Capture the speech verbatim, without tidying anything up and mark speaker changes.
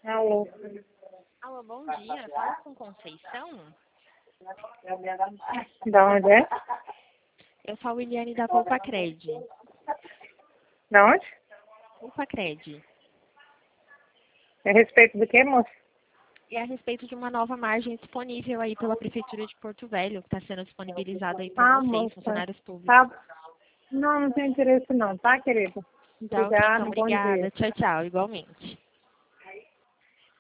Speaker 1: Alô.
Speaker 2: Alô, bom dia. Fala com Conceição?
Speaker 1: Da onde é?
Speaker 2: Eu sou a Williane da Volpacred.
Speaker 1: Da onde?
Speaker 2: Volpacred.
Speaker 1: É a respeito do que, moça?
Speaker 2: E é a respeito de uma nova margem disponível aí pela Prefeitura de Porto Velho, que está sendo disponibilizada aí para
Speaker 1: Ah,
Speaker 2: vocês,
Speaker 1: moça.
Speaker 2: funcionários públicos.
Speaker 1: Tá. Não, não tem interesse não, tá, querido?
Speaker 2: Tá ok, então
Speaker 1: Obrigada, bom
Speaker 2: obrigada.
Speaker 1: dia.
Speaker 2: Tchau, tchau, igualmente.